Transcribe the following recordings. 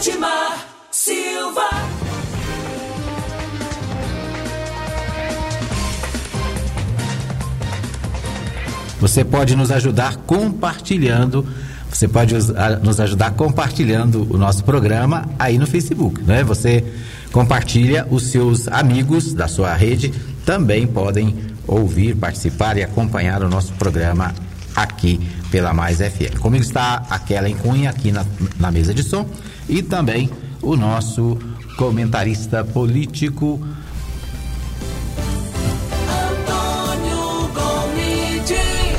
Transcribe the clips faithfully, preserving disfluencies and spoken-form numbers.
Edmar Silva. Você pode nos ajudar compartilhando, você pode nos ajudar compartilhando o nosso programa aí no Facebook, né? Você compartilha, os seus amigos da sua rede também podem ouvir, participar e acompanhar o nosso programa aqui pela Mais F M. Comigo está a Kellen Cunha aqui na, na mesa de som e também o nosso comentarista político Antônio Gomide.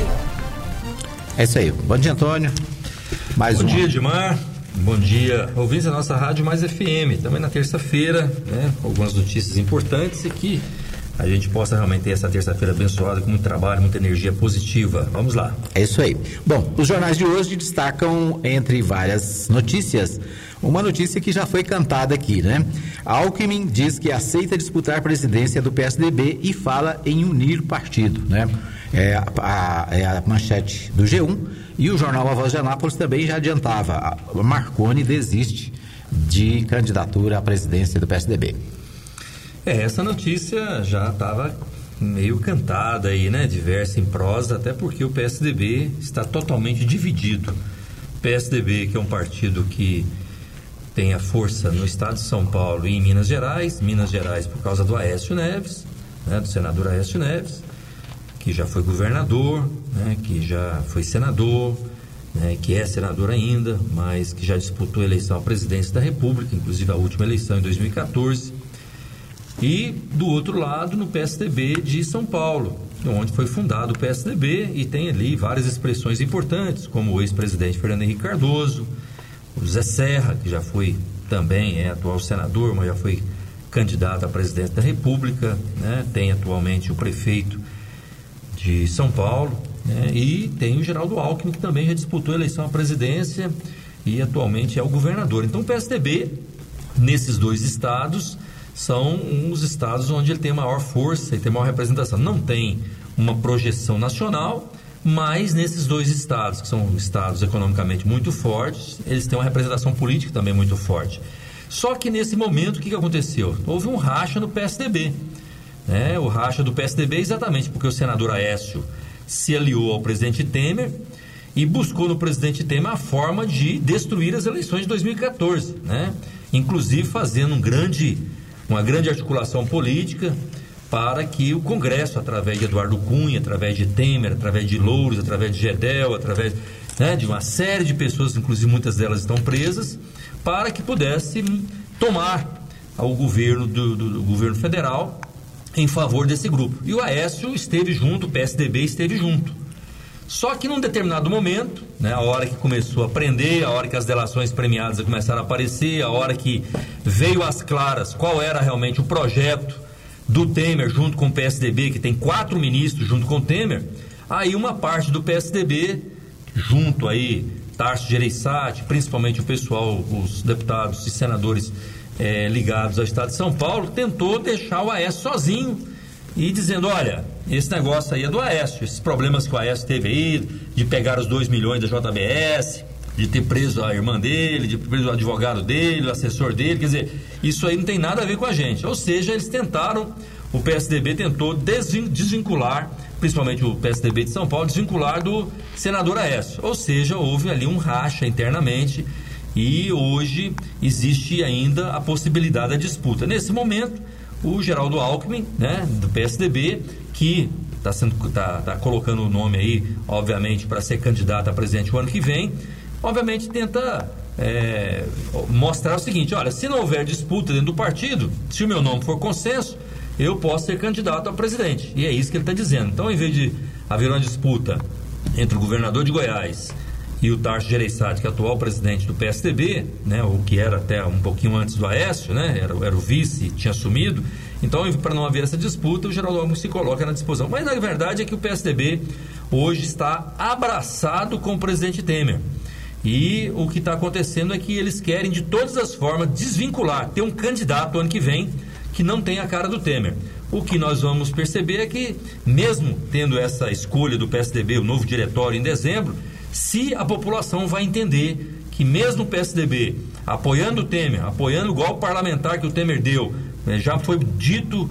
É isso aí. Bom dia, Antônio. Mais Bom um. dia, Edmar. Bom dia, ouvintes da nossa rádio Mais F M. Também na terça-feira, né? Algumas notícias importantes e que a gente possa realmente ter essa terça-feira abençoada com muito trabalho, muita energia positiva. Vamos lá. É isso aí. Bom, os jornais de hoje destacam, entre várias notícias, uma notícia que já foi cantada aqui, né? Alckmin diz que aceita disputar a presidência do P S D B e fala em unir partido, né? É a, a, é a manchete do G um e o jornal A Voz de Anápolis também já adiantava. A Marconi desiste de candidatura à presidência do P S D B. É, essa notícia já estava meio cantada aí, né? Diversa em prosa, até porque o P S D B está totalmente dividido. O P S D B, que é um partido que tem a força no estado de São Paulo e em Minas Gerais, Minas Gerais por causa do Aécio Neves, né? Do senador Aécio Neves, que já foi governador, né? Que já foi senador, né? Que é senador ainda, mas que já disputou a eleição à presidência da República, inclusive a última eleição em dois mil e catorze. E do outro lado, no P S D B de São Paulo, onde foi fundado o P S D B e tem ali várias expressões importantes, como o ex-presidente Fernando Henrique Cardoso, o Zé Serra, que já foi também, é atual senador, mas já foi candidato à presidência da República, né? Tem atualmente o prefeito de São Paulo, né? E tem o Geraldo Alckmin, que também já disputou a eleição à presidência e atualmente é o governador. Então o P S D B, nesses dois estados, são uns estados onde ele tem maior força e tem maior representação. Não tem uma projeção nacional, mas nesses dois estados, que são estados economicamente muito fortes, eles têm uma representação política também muito forte. Só que nesse momento, o que, que aconteceu? Houve um racha no P S D B. Né? O racha do P S D B exatamente porque o senador Aécio se aliou ao presidente Temer e buscou no presidente Temer a forma de destruir as eleições de dois mil e catorze, né? Inclusive fazendo um grande... uma grande articulação política para que o Congresso, através de Eduardo Cunha, através de Temer, através de Loures, através de Gedel, através, né, de uma série de pessoas, inclusive muitas delas estão presas, para que pudesse tomar o governo do, do, do governo federal em favor desse grupo. E o Aécio esteve junto, o P S D B esteve junto. Só que num determinado momento, né, a hora que começou a prender, a hora que as delações premiadas começaram a aparecer, a hora que veio às claras qual era realmente o projeto do Temer junto com o P S D B, que tem quatro ministros junto com o Temer, aí uma parte do P S D B, junto aí, Tarso Gereissati, principalmente o pessoal, os deputados e senadores é, ligados ao estado de São Paulo, tentou deixar o Aécio sozinho e dizendo, olha, esse negócio aí é do Aécio, esses problemas que o Aécio teve aí, de pegar os dois milhões da J B S, de ter preso a irmã dele, de ter preso o advogado dele, o assessor dele, quer dizer, isso aí não tem nada a ver com a gente. Ou seja, eles tentaram, o P S D B tentou desvincular, principalmente o P S D B de São Paulo, desvincular do senador Aécio. Ou seja, houve ali um racha internamente e hoje existe ainda a possibilidade da disputa. Nesse momento, o Geraldo Alckmin, né, do P S D B, que está tá, tá colocando o nome aí, obviamente, para ser candidato a presidente o ano que vem, obviamente tenta é, mostrar o seguinte, olha, se não houver disputa dentro do partido, se o meu nome for consenso, eu posso ser candidato a presidente. E é isso que ele está dizendo. Então, em vez de haver uma disputa entre o governador de Goiás e o Tarso Gereissati, que é o atual presidente do P S D B, né, o que era até um pouquinho antes do Aécio, né, era, era o vice, tinha assumido. Então, para não haver essa disputa, o Geraldo Alckmin se coloca na disposição. Mas, na verdade, é que o P S D B hoje está abraçado com o presidente Temer. E o que está acontecendo é que eles querem, de todas as formas, desvincular, ter um candidato ano que vem que não tem a cara do Temer. O que nós vamos perceber é que, mesmo tendo essa escolha do P S D B, o novo diretório em dezembro, se a população vai entender que mesmo o P S D B apoiando o Temer, apoiando o golpe parlamentar que o Temer deu. É, já foi dito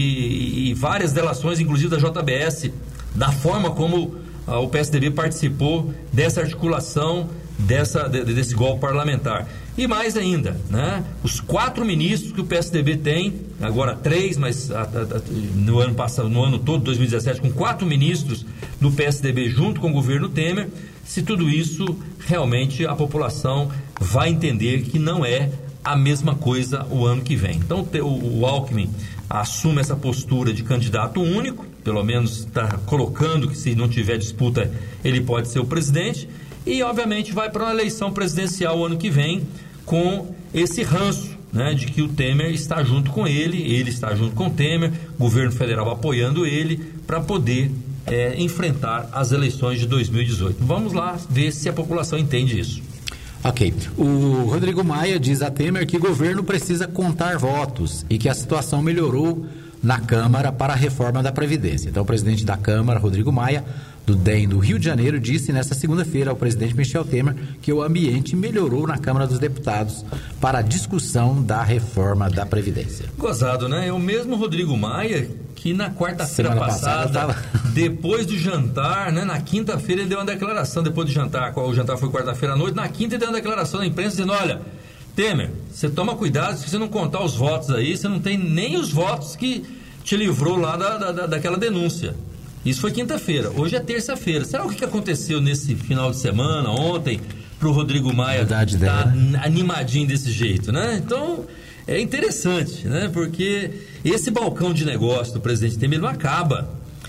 e, e várias delações, inclusive da J B S, da forma como ah, o P S D B participou dessa articulação, dessa, de, desse golpe parlamentar. E mais ainda, né? Os quatro ministros que o P S D B tem, agora três, mas a, a, a, no ano passado, no ano todo, dois mil e dezessete, com quatro ministros do P S D B junto com o governo Temer, se tudo isso realmente a população vai entender que não é a mesma coisa o ano que vem. Então o, o Alckmin assume essa postura de candidato único, pelo menos está colocando que se não tiver disputa ele pode ser o presidente, e obviamente vai para uma eleição presidencial o ano que vem com esse ranço, né, de que o Temer está junto com ele, ele está junto com o Temer, governo federal apoiando ele para poder é, enfrentar as eleições de dois mil e dezoito. Vamos lá ver se a população entende isso. Ok. O Rodrigo Maia diz a Temer que o governo precisa contar votos e que a situação melhorou na Câmara para a reforma da Previdência. Então, o presidente da Câmara, Rodrigo Maia, do D E M do Rio de Janeiro, disse nesta segunda-feira ao presidente Michel Temer que o ambiente melhorou na Câmara dos Deputados para a discussão da reforma da Previdência. Gozado, né? É o mesmo Rodrigo Maia que na quarta-feira passada, passada tava... depois do jantar, né? Na quinta-feira ele deu uma declaração, depois do jantar, o jantar foi quarta-feira à noite, na quinta ele deu uma declaração na imprensa dizendo, olha, Temer, você toma cuidado, se você não contar os votos aí, você não tem nem os votos que te livrou lá da, da, daquela denúncia. Isso foi quinta-feira, hoje é terça-feira. Será o que aconteceu nesse final de semana, ontem, para o Rodrigo Maia estar tá animadinho desse jeito, né? Então, é interessante, né? Porque esse balcão de negócio do presidente Temer não acaba.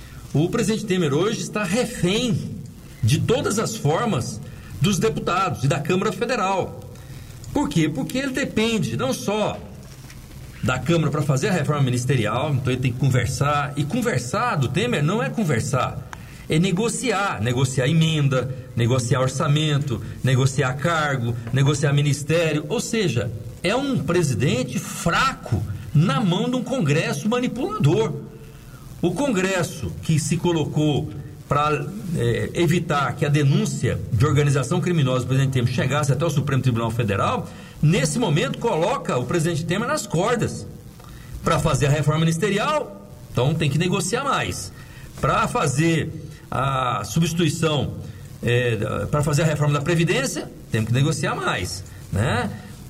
O presidente Temer hoje está refém de todas as formas dos deputados e da Câmara Federal. Por quê? Porque ele depende não só da Câmara para fazer a reforma ministerial, então ele tem que conversar, e conversar do Temer não é conversar, é negociar, negociar emenda, negociar orçamento, negociar cargo, negociar ministério, ou seja, é um presidente fraco na mão de um Congresso manipulador. O Congresso que se colocou para é, evitar que a denúncia de organização criminosa do presidente Temer chegasse até o Supremo Tribunal Federal, nesse momento coloca o presidente Temer nas cordas. Para fazer a reforma ministerial, então tem que negociar mais. Para fazer a substituição, é, para fazer a reforma da Previdência, temos que negociar mais, né?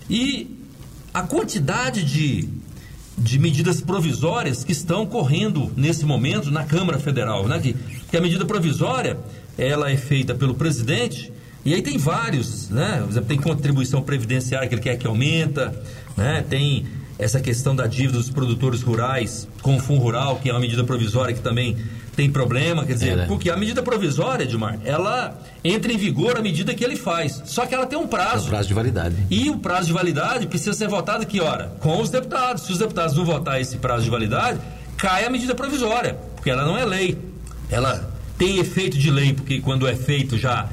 E a quantidade de, de medidas provisórias que estão correndo nesse momento na Câmara Federal, né? Que, que a medida provisória, ela é feita pelo presidente, e aí tem vários, né? Por exemplo, tem contribuição previdenciária que ele quer que aumenta, né? Tem essa questão da dívida dos produtores rurais com o Fundo Rural, que é uma medida provisória que também tem problema, quer dizer, é, né? Porque a medida provisória, Edmar, ela entra em vigor à medida que ele faz, só que ela tem um prazo. É o prazo de validade. E o prazo de validade precisa ser votado que hora? Com os deputados. Se os deputados não votar esse prazo de validade, cai a medida provisória, porque ela não é lei. Ela tem efeito de lei, porque quando é feito já,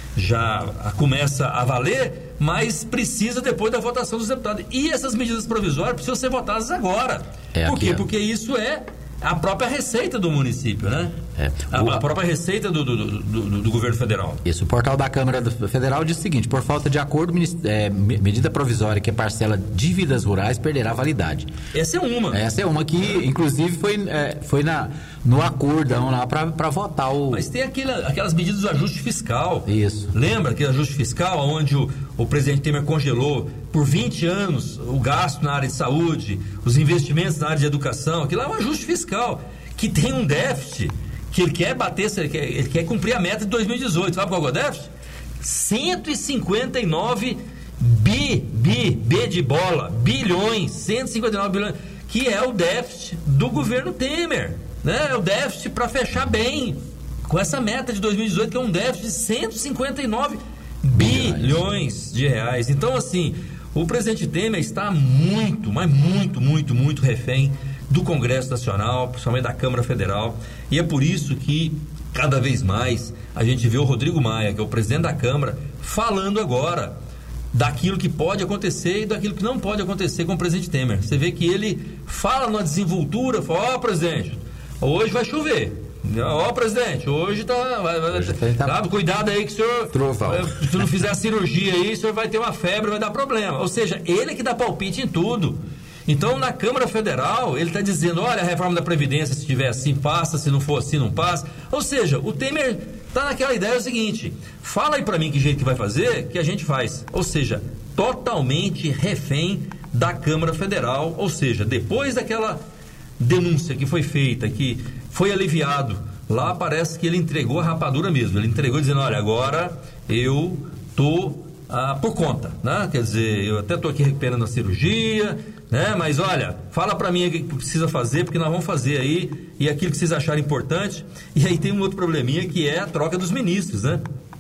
já começa a valer, mas precisa depois da votação dos deputados. E essas medidas provisórias precisam ser votadas agora. É Por quê? Aqui, porque isso é a própria receita do município, né? É. O... A, a própria receita do, do, do, do, do governo federal. Isso, o portal da Câmara Federal diz o seguinte: por falta de acordo, é, medida provisória que parcela dívidas rurais perderá validade. Essa é uma. Essa é uma que, inclusive, foi, é, foi na, no acordão lá para votar o... Mas tem aquele, aquelas medidas do ajuste fiscal. Isso. Lembra aquele ajuste fiscal onde o, o presidente Temer congelou por vinte anos o gasto na área de saúde, os investimentos na área de educação? Aquilo é um ajuste fiscal que tem um déficit que ele quer bater, ele quer, ele quer cumprir a meta de dois mil e dezoito. Sabe qual é o déficit? cento e cinquenta e nove bi, bi, bi de bola, bilhões, cento e cinquenta e nove bilhões, que é o déficit do governo Temer, né? É o déficit para fechar bem com essa meta de dois mil e dezoito, que é um déficit de cento e cinquenta e nove bilhões de reais. Então, assim, o presidente Temer está muito, mas muito, muito, muito refém do Congresso Nacional, principalmente da Câmara Federal, e é por isso que cada vez mais a gente vê o Rodrigo Maia, que é o presidente da Câmara, falando agora daquilo que pode acontecer e daquilo que não pode acontecer com o presidente Temer. Você vê que ele fala numa desenvoltura, fala, ó, oh, presidente, hoje vai chover, Ó, oh, presidente, hoje tá... Hoje tá, tá cuidado aí que o senhor... Trovão. Se não fizer a cirurgia aí, o senhor vai ter uma febre, vai dar problema. Ou seja, ele que dá palpite em tudo. Então, na Câmara Federal, ele está dizendo, olha, a reforma da Previdência, se tiver assim, passa, se não for assim, não passa. Ou seja, o Temer está naquela ideia, é o seguinte, fala aí para mim que jeito que vai fazer, que a gente faz. Ou seja, totalmente refém da Câmara Federal. Ou seja, depois daquela denúncia que foi feita, que foi aliviado, lá parece que ele entregou a rapadura mesmo. Ele entregou dizendo, olha, agora eu estou ah, por conta, né? Quer dizer, eu até estou aqui recuperando a cirurgia... Né? Mas olha, fala para mim o que precisa fazer, porque nós vamos fazer aí, e aquilo que vocês acharem importante. E aí tem um outro probleminha, que é a troca dos ministros, né?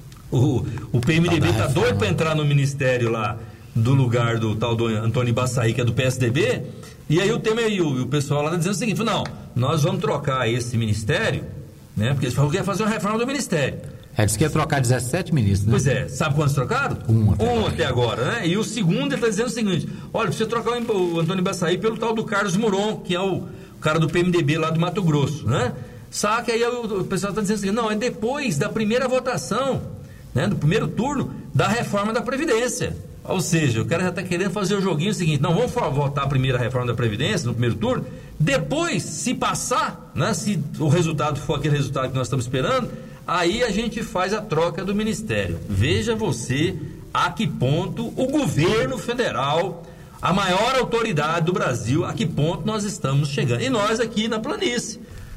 O, o P M D B tá doido para entrar no ministério lá, do lugar do tal do Antônio Baçaí, que é do P S D B, e aí o Temer e o, o pessoal lá tá dizendo o seguinte, não, nós vamos trocar esse ministério, né? Porque eles falaram que ia fazer uma reforma do ministério. É, disse que ia trocar dezessete ministros, né? Pois é, sabe quantos trocaram? Um até, um agora. até agora, né? E o segundo ele está dizendo o seguinte, olha, precisa trocar o Antônio Baçaí pelo tal do Carlos Moron, que é o cara do P M D B lá do Mato Grosso, né? Sabe que aí o, o pessoal está dizendo o seguinte, não, é depois da primeira votação, né, do primeiro turno, da reforma da Previdência. Ou seja, o cara já está querendo fazer o joguinho seguinte, não, vamos votar a primeira reforma da Previdência, no primeiro turno, depois, se passar, né, se o resultado for aquele resultado que nós estamos esperando, aí a gente faz a troca do ministério. Veja você a que ponto o governo federal, a maior autoridade do Brasil, a que ponto nós estamos chegando. E nós aqui na planície,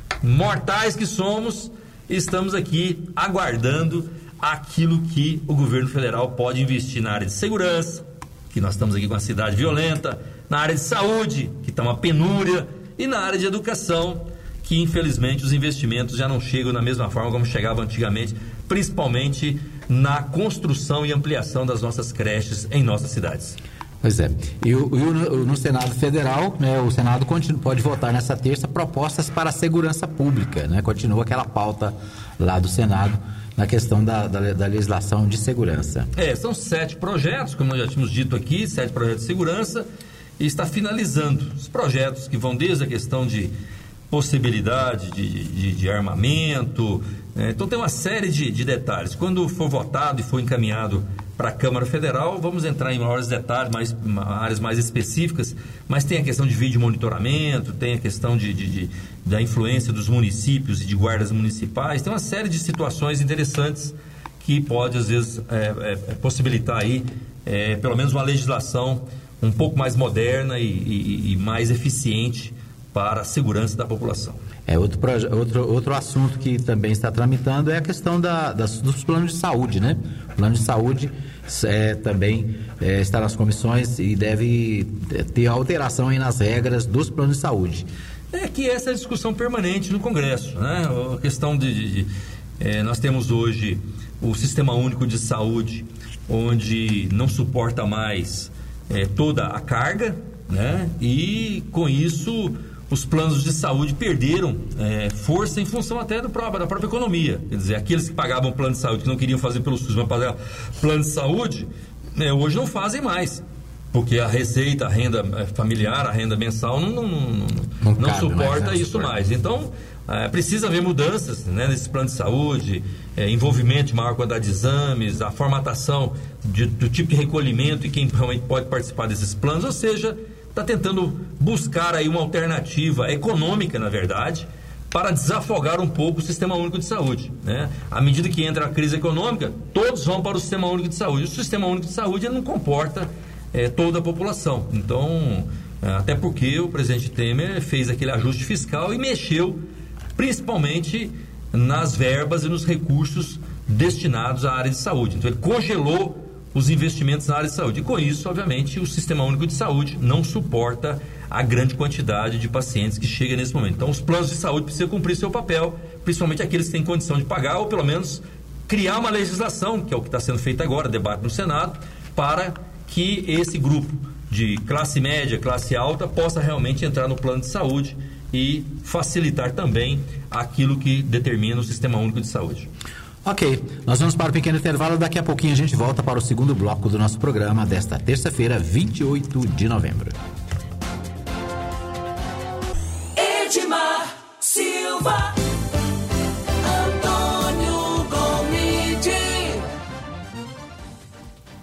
mortais que somos, estamos aqui aguardando aquilo que o governo federal pode investir na área de segurança, que nós estamos aqui com uma cidade violenta, na área de saúde, que está uma penúria, e na área de educação, que infelizmente os investimentos já não chegam da mesma forma como chegavam antigamente, principalmente na construção e ampliação das nossas creches em nossas cidades. Pois é. E, o, e o, no Senado Federal, né, o Senado continua, pode votar nessa terça propostas para a segurança pública, né? Continua aquela pauta lá do Senado na questão da, da, da legislação de segurança. É, são sete projetos, como nós já tínhamos dito aqui, sete projetos de segurança, e está finalizando os projetos que vão desde a questão de possibilidade de, de, de armamento, né? Então tem uma série de, de detalhes. Quando for votado e for encaminhado para a Câmara Federal, vamos entrar em maiores detalhes, mais, áreas mais específicas, mas tem a questão de vídeo monitoramento, tem a questão de, de, de, da influência dos municípios e de guardas municipais, tem uma série de situações interessantes que pode, às vezes, é, é, possibilitar aí, é, pelo menos uma legislação um pouco mais moderna e, e, e mais eficiente para a segurança da população. É, outro, outro, outro assunto que também está tramitando é a questão da, das, dos planos de saúde, né? O plano de saúde é, também é, está nas comissões e deve ter alteração aí nas regras dos planos de saúde. É que essa é a discussão permanente no Congresso, né? A questão de... de, de é, nós temos hoje o Sistema Único de Saúde, onde não suporta mais é, toda a carga, né? E com isso os planos de saúde perderam é, força em função até do próprio, da própria economia. Quer dizer, aqueles que pagavam plano de saúde, que não queriam fazer pelo SUS, mas pagavam plano de saúde, né, hoje não fazem mais. Porque a receita, a renda familiar, a renda mensal não, não, não, não, não suporta mais, isso mais. Então, é, precisa haver mudanças, né, nesse plano de saúde, é, envolvimento de maior quantidade de exames, a formatação de, do tipo de recolhimento e quem realmente pode participar desses planos, ou seja, está tentando buscar aí uma alternativa econômica, na verdade, para desafogar um pouco o Sistema Único de Saúde, né? À medida que entra a crise econômica, todos vão para o Sistema Único de Saúde. O Sistema Único de Saúde ele não comporta é, toda a população. Então, até porque o presidente Temer fez aquele ajuste fiscal e mexeu principalmente nas verbas e nos recursos destinados à área de saúde. Então, ele congelou os investimentos na área de saúde. E com isso, obviamente, o Sistema Único de Saúde não suporta a grande quantidade de pacientes que chega nesse momento. Então, os planos de saúde precisam cumprir seu papel, principalmente aqueles que têm condição de pagar, ou pelo menos criar uma legislação, que é o que está sendo feito agora, debate no Senado, para que esse grupo de classe média, classe alta, possa realmente entrar no plano de saúde e facilitar também aquilo que determina o Sistema Único de Saúde. Ok, nós vamos para o pequeno intervalo, daqui a pouquinho a gente volta para o segundo bloco do nosso programa desta terça-feira, vinte e oito de novembro. Edmar Silva.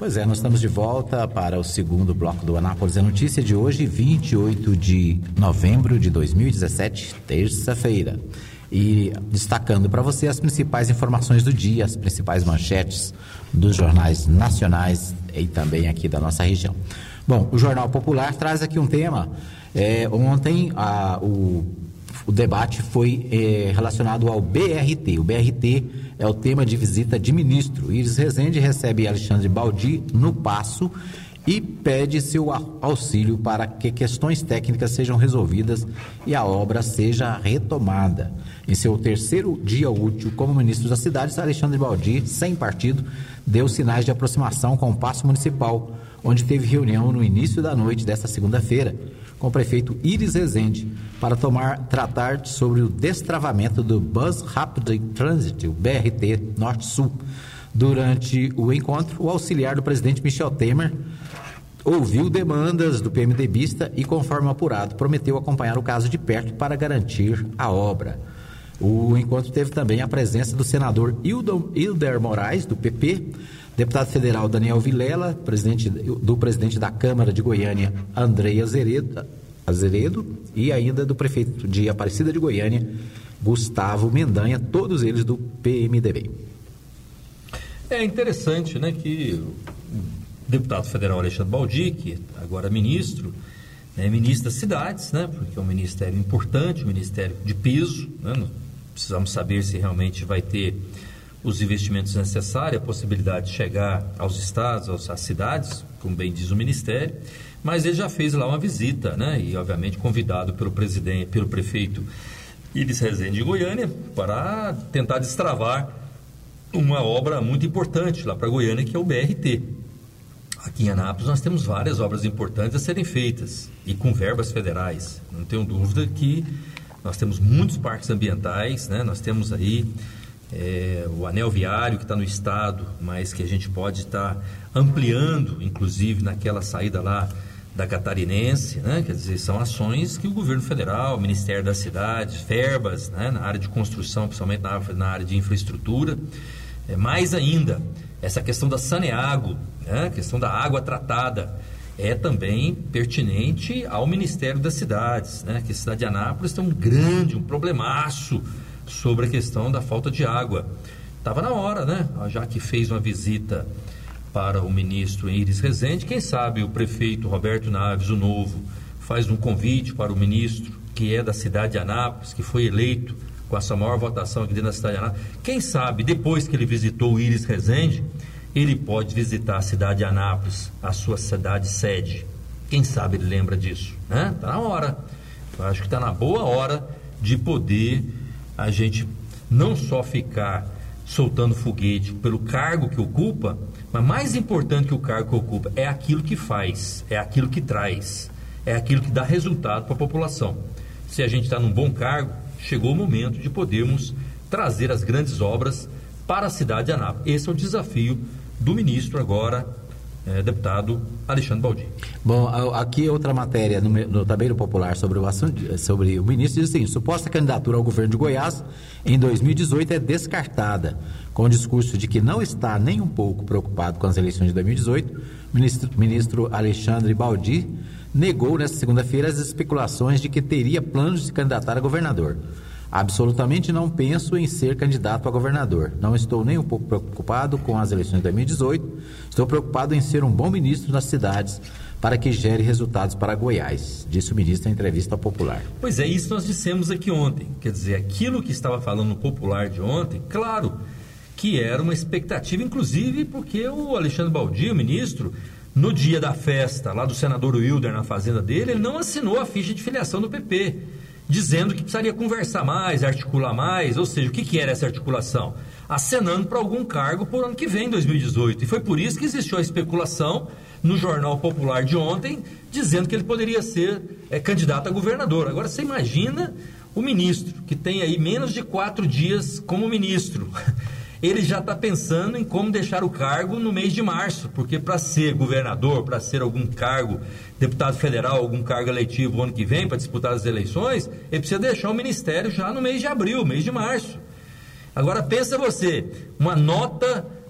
Pois é, nós estamos de volta para o segundo bloco do Anápolis é Notícia de hoje, vinte e oito de novembro de dois mil e dezessete, terça-feira. E destacando para você as principais informações do dia, as principais manchetes dos jornais nacionais e também aqui da nossa região. Bom, o Jornal Popular traz aqui um tema. É, ontem a, o, o debate foi é, relacionado ao B R T. O B R T é o tema de visita de ministro. Iris Rezende recebe Alexandre Baldi no Paço e pede seu auxílio para que questões técnicas sejam resolvidas e a obra seja retomada. Em seu terceiro dia útil como ministro das cidades, Alexandre Baldi, sem partido, deu sinais de aproximação com o Paço Municipal, onde teve reunião no início da noite desta segunda-feira com o prefeito Iris Rezende para tomar, tratar sobre o destravamento do Bus Rapid Transit, o B R T Norte-Sul. Durante o encontro, o auxiliar do presidente Michel Temer ouviu demandas do PMDBista e, conforme apurado, prometeu acompanhar o caso de perto para garantir a obra. O encontro teve também a presença do senador Hilder Moraes, do P P, deputado federal Daniel Vilela, presidente, do presidente da Câmara de Goiânia, Andrei Azeredo, Azeredo, e ainda do prefeito de Aparecida de Goiânia, Gustavo Mendanha, todos eles do P M D B. É interessante, né, que o deputado federal Alexandre Baldi, que agora é ministro, é ministro das cidades, né, porque é um ministério importante, um ministério de peso, né, nós precisamos saber se realmente vai ter os investimentos necessários, a possibilidade de chegar aos estados, às cidades, como bem diz o Ministério, mas ele já fez lá uma visita, né? E obviamente convidado pelo presidente, pelo prefeito Iris Rezende de Goiânia, para tentar destravar uma obra muito importante lá para Goiânia, que é o B R T. Aqui em Anápolis nós temos várias obras importantes a serem feitas, e com verbas federais. Não tenho dúvida que nós temos muitos parques ambientais, né? Nós temos aí É, o anel viário que está no estado, mas que a gente pode estar ampliando, inclusive naquela saída lá da Catarinense, né? Quer dizer, são ações que o governo federal, o Ministério das Cidades, verbas, né? Na área de construção, principalmente na, na área de infraestrutura, é, mais ainda, essa questão da Saneago, né? A questão da água tratada, é também pertinente ao Ministério das Cidades, né? Que a cidade de Anápolis tem um grande, um problemaço sobre a questão da falta de água. Estava na hora, né? Já que fez uma visita para o ministro Iris Rezende, quem sabe o prefeito Roberto Naves, o novo, faz um convite para o ministro, que é da cidade de Anápolis, que foi eleito com essa maior votação aqui dentro da cidade de Anápolis. Quem sabe, depois que ele visitou o Iris Rezende, ele pode visitar a cidade de Anápolis, a sua cidade sede. Quem sabe ele lembra disso, né? Está na hora. Eu acho que está na boa hora de poder a gente não só ficar soltando foguete pelo cargo que ocupa, mas mais importante que o cargo que ocupa é aquilo que faz, é aquilo que traz, é aquilo que dá resultado para a população. Se a gente está num bom cargo, chegou o momento de podermos trazer as grandes obras para a cidade de Anápolis. Esse é o desafio do ministro agora, é, deputado Alexandre Baldi. Bom, aqui outra matéria no, no Tabeiro Popular sobre o assunto, sobre o ministro, diz assim: suposta candidatura ao governo de Goiás em dois mil e dezoito é descartada. Com o discurso de que não está nem um pouco preocupado com as eleições de dois mil e dezoito, o ministro, ministro Alexandre Baldi negou nesta segunda-feira as especulações de que teria planos de se candidatar a governador. Absolutamente não penso em ser candidato a governador. Não estou nem um pouco preocupado com as eleições de dois mil e dezoito. Estou preocupado em ser um bom ministro das cidades para que gere resultados para Goiás, disse o ministro em entrevista ao Popular. Pois é, isso nós dissemos aqui ontem. Quer dizer, aquilo que estava falando no Popular de ontem, claro que era uma expectativa, inclusive porque o Alexandre Baldi, o ministro, no dia da festa lá do senador Hilder na fazenda dele, ele não assinou a ficha de filiação do P P, dizendo que precisaria conversar mais, articular mais. Ou seja, o que, que era essa articulação? Acenando para algum cargo por ano que vem, dois mil e dezoito. E foi por isso que existiu a especulação no Jornal Popular de ontem, dizendo que ele poderia ser é, candidato a governador. Agora, você imagina o ministro, que tem aí menos de quatro dias como ministro. Ele já está pensando em como deixar o cargo no mês de março, porque para ser governador, para ser algum cargo, deputado federal, algum cargo eletivo ano que vem, para disputar as eleições, ele precisa deixar o ministério já no mês de abril, mês de março. Agora pensa você, uma nota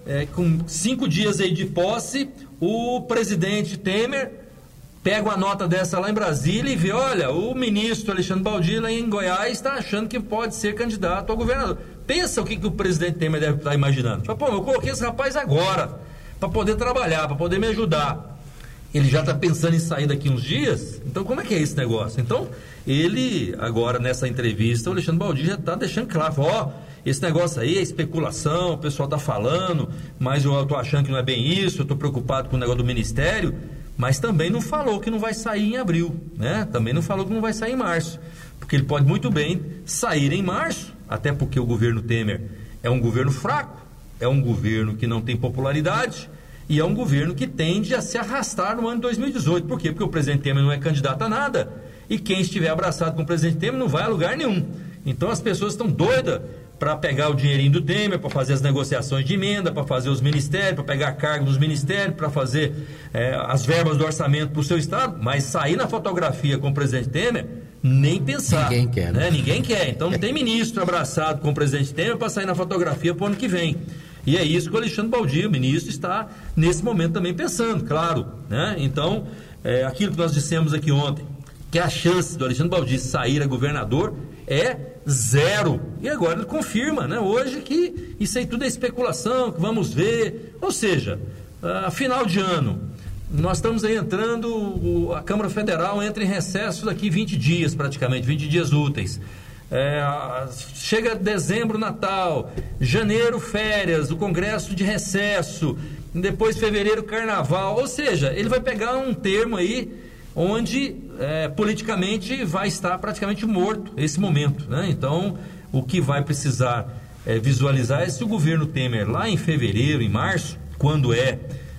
é, com cinco dias aí de posse, o presidente Temer pega uma nota dessa lá em Brasília e vê, olha, o ministro Alexandre Baldi lá em Goiás está achando que pode ser candidato ao governador. Pensa o que, que o presidente Temer deve estar imaginando. Fala, pô, eu coloquei esse rapaz agora para poder trabalhar, para poder me ajudar. Ele já está pensando em sair daqui uns dias? Então como é que é esse negócio? Então ele, agora nessa entrevista, o Alexandre Baldi já está deixando claro, ó, esse negócio aí é especulação, o pessoal está falando, mas eu estou achando que não é bem isso, eu estou preocupado com o negócio do ministério, mas também não falou que não vai sair em abril, né? Também não falou que não vai sair em março, porque ele pode muito bem sair em março, até porque o governo Temer é um governo fraco, é um governo que não tem popularidade, e é um governo que tende a se arrastar no ano de dois mil e dezoito. Por quê? Porque o presidente Temer não é candidato a nada, e quem estiver abraçado com o presidente Temer não vai a lugar nenhum. Então as pessoas estão doidas para pegar o dinheirinho do Temer, para fazer as negociações de emenda, para fazer os ministérios, para pegar cargo dos ministérios, para fazer é, as verbas do orçamento para o seu estado, mas sair na fotografia com o presidente Temer, nem pensar. Ninguém quer, né? né? Ninguém quer. Então não tem ministro abraçado com o presidente Temer para sair na fotografia para o ano que vem. E é isso que o Alexandre Baldi, o ministro, está nesse momento também pensando, claro, né? Então, é, aquilo que nós dissemos aqui ontem, que a chance do Alexandre Baldi sair a governador é zero. E agora ele confirma, né, hoje, que isso aí tudo é especulação, que vamos ver. Ou seja, a final de ano, nós estamos aí entrando, o, a Câmara Federal entra em recesso daqui vinte dias praticamente, vinte dias úteis. É, chega dezembro, Natal, janeiro, férias, o Congresso de recesso, depois fevereiro, Carnaval. Ou seja, ele vai pegar um termo aí onde é, politicamente vai estar praticamente morto esse momento, né? Então, o que vai precisar é, visualizar é se o governo Temer, lá em fevereiro, em março, quando é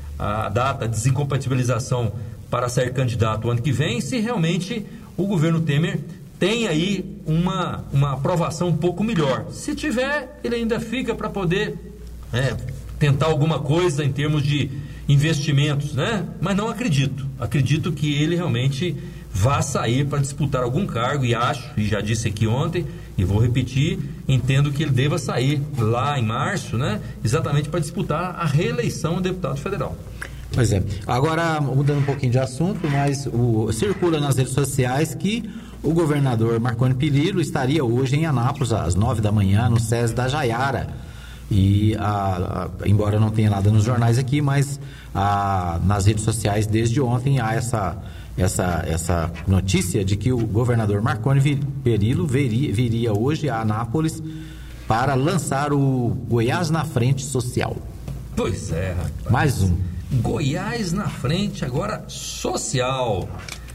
a data de desincompatibilização para ser candidato o ano que vem, se realmente o governo Temer tem aí uma, uma aprovação um pouco melhor. Se tiver, ele ainda fica para poder é, tentar alguma coisa em termos de investimentos, né? Mas não acredito. Acredito que ele realmente vá sair para disputar algum cargo, e acho, e já disse aqui ontem, e vou repetir, entendo que ele deva sair lá em março, né? Exatamente para disputar a reeleição a deputado federal. Pois é. Agora, mudando um pouquinho de assunto, mas o, circula nas redes sociais que o governador Marconi Perillo estaria hoje em Anápolis, às nove da manhã, no SESI da Jaiara. E, a, a, embora não tenha nada nos jornais aqui, mas a, nas redes sociais desde ontem há essa, essa, essa notícia de que o governador Marconi Perillo viria, viria hoje a Anápolis para lançar o Goiás na Frente Social. Pois é, rapaz. Mais um. Goiás na Frente, agora social.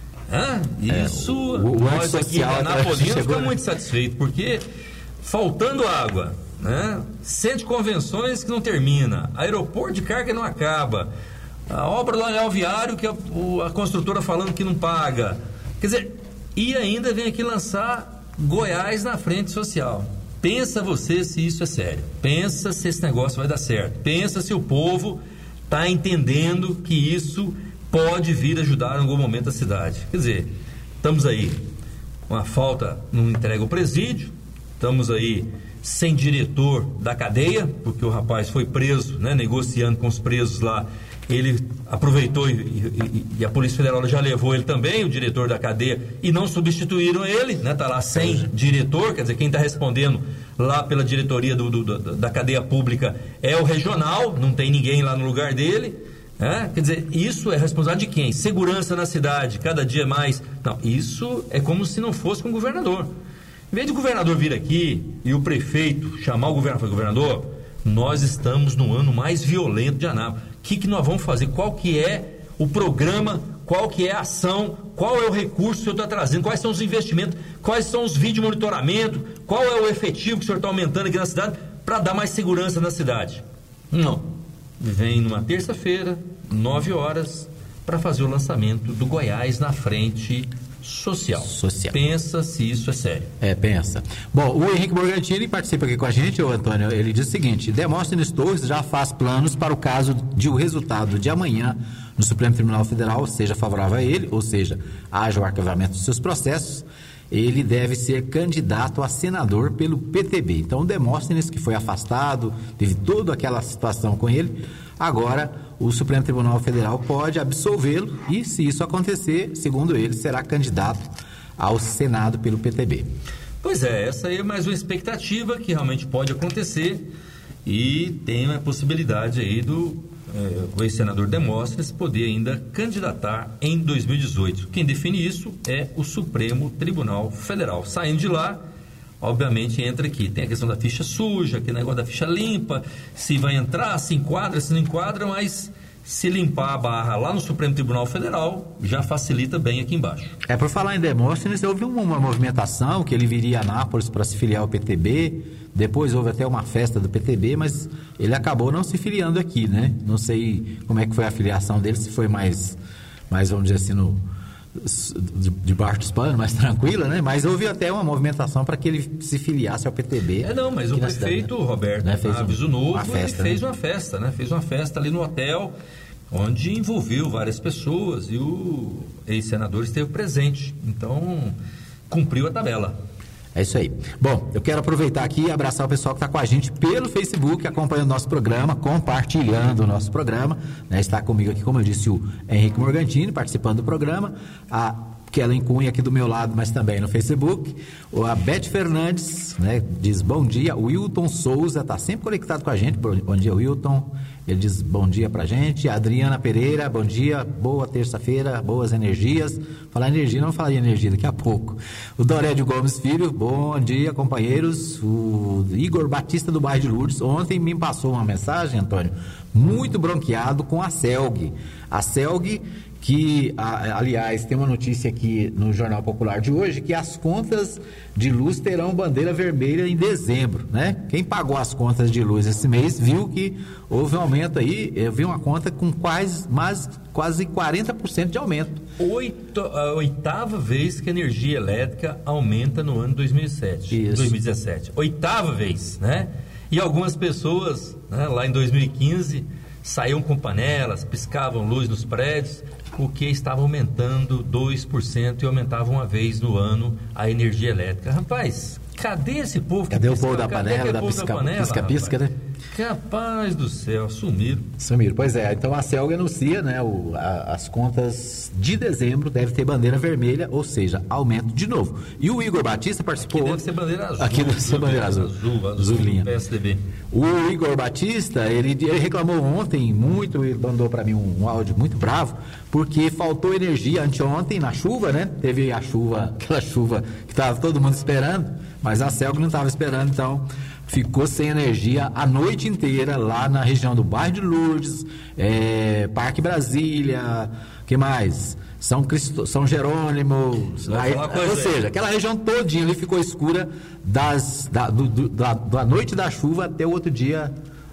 Hã? Isso, é, o, o nós aqui anapolinos ficamos né? muito satisfeitos, porque faltando água, né? Centro de convenções que não termina, aeroporto de carga que não acaba, a obra do anel viário que a, o, a construtora falando que não paga, quer dizer, e ainda vem aqui lançar Goiás na Frente Social. Pensa você se isso é sério, pensa se esse negócio vai dar certo, pensa se o povo está entendendo que isso pode vir ajudar em algum momento a cidade. Quer dizer, estamos aí com a falta, não entrega o presídio, estamos aí sem diretor da cadeia, porque o rapaz foi preso, né, negociando com os presos lá, ele aproveitou e, e, e a Polícia Federal já levou ele também, o diretor da cadeia, e não substituíram ele, né, tá lá sem diretor, quer dizer, quem está respondendo lá pela diretoria do, do, da cadeia pública é o regional, não tem ninguém lá no lugar dele. É? Quer dizer, isso é responsabilidade de quem? Segurança na cidade, cada dia mais. Não, isso é como se não fosse com o governador. Em vez de o governador vir aqui e o prefeito chamar o governador, governador, nós estamos no ano mais violento de Anápolis. O que, que nós vamos fazer? Qual que é o programa? Qual que é a ação? Qual é o recurso que o senhor está trazendo? Quais são os investimentos? Quais são os vídeos de monitoramento? Qual é o efetivo que o senhor está aumentando aqui na cidade para dar mais segurança na cidade? Não. Vem numa terça-feira, nove horas, para fazer o lançamento do Goiás na Frente Social. Social. Pensa se isso é sério. É, pensa. Bom, o Henrique Morgantini participa aqui com a gente, o Antônio, ele diz o seguinte: Demóstenes Torres já faz planos para o caso de o resultado de amanhã no Supremo Tribunal Federal seja favorável a ele, ou seja, haja o arquivamento dos seus processos. ele deve ser candidato a senador pelo P T B. Então, o Demóstenes, que foi afastado, teve toda aquela situação com ele, agora o Supremo Tribunal Federal pode absolvê-lo e, se isso acontecer, segundo ele, será candidato ao Senado pelo P T B. Pois é, essa aí é mais uma expectativa que realmente pode acontecer e tem a possibilidade aí do é, o ex-senador Demóstenes poder ainda candidatar em dois mil e dezoito. Quem define isso é o Supremo Tribunal Federal. Saindo de lá, obviamente entra aqui, tem a questão da ficha suja, aquele negócio da ficha limpa, se vai entrar, se enquadra, se não enquadra, mas se limpar a barra lá no Supremo Tribunal Federal, já facilita bem aqui embaixo. É, por falar em Demóstenes, houve uma, uma movimentação que ele viria a Anápolis para se filiar ao P T B, depois houve até uma festa do P T B, mas ele acabou não se filiando aqui, né? Não sei como é que foi a filiação dele, se foi mais, mais vamos dizer assim, no... debaixo dos panos, mais tranquila, né? Mas houve até uma movimentação para que ele se filiasse ao P T B. É, não, mas o prefeito, cidade, né? Roberto, né? fez Aviso um, Novo, festa, ele fez né? uma festa, né? Fez uma festa ali no hotel, onde envolveu várias pessoas e o ex-senador esteve presente. Então, cumpriu a tabela. É isso aí. Bom, eu quero aproveitar aqui e abraçar o pessoal que está com a gente pelo Facebook, acompanhando o nosso programa, compartilhando o nosso programa. Né? Está comigo aqui, como eu disse, o Henrique Morgantini, participando do programa. A Kellen Cunha aqui do meu lado, mas também no Facebook. A Beth Fernandes, né, diz bom dia. O Wilton Souza está sempre conectado com a gente. Bom dia, Wilton. Ele diz bom dia pra gente. A Adriana Pereira, bom dia, boa terça-feira, boas energias. Falar energia, não falar de energia daqui a pouco. O Dorédio Gomes Filho, bom dia, companheiros. O Igor Batista do bairro de Lourdes, ontem me passou uma mensagem, Antônio, muito bronqueado com a Celg. A Celg, que, aliás, tem uma notícia aqui no Jornal Popular de hoje, que as contas de luz terão bandeira vermelha em dezembro, né? Quem pagou as contas de luz esse mês viu que houve um aumento aí, eu vi uma conta com quase, mais, quase quarenta por cento de aumento. Oito, a oitava vez que a energia elétrica aumenta no ano dois mil e sete, Isso. dois mil e dezessete. Oitava vez, né? E algumas pessoas, né, lá em dois mil e quinze, saíam com panelas, piscavam luz nos prédios, porque estava aumentando dois por cento e aumentava uma vez no ano a energia elétrica. Rapaz, cadê esse povo que Cadê pisca? o povo da Cadê panela, da pisca-pisca, né? Capaz do céu, sumiram. Sumiram, pois é. Então a Celg anuncia, né, o, a, as contas de dezembro deve ter bandeira vermelha, ou seja, aumento de novo. E o Igor Batista participou... Aqui deve ser bandeira azul. Aqui deve ser bandeira azul. Azul, azul, azulinha. P S D B. O Igor Batista, ele, ele reclamou ontem muito, ele mandou para mim um, um áudio muito bravo, porque faltou energia anteontem na chuva, né? Teve a chuva, aquela chuva que estava todo mundo esperando, mas a Celg não estava esperando, então ficou sem energia a noite inteira lá na região do bairro de Lourdes, é, Parque Brasília, que mais? São, Cristo, São Jerônimo, aí, ou seja, aquela região todinha ali ficou escura das, da, do, do, da, da noite da chuva até o outro dia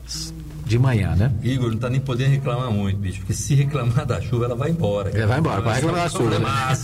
de manhã, né? Igor, não tá nem podendo reclamar muito, bicho, porque se reclamar da chuva, ela vai embora. Ela vai embora, vai reclamar da chuva.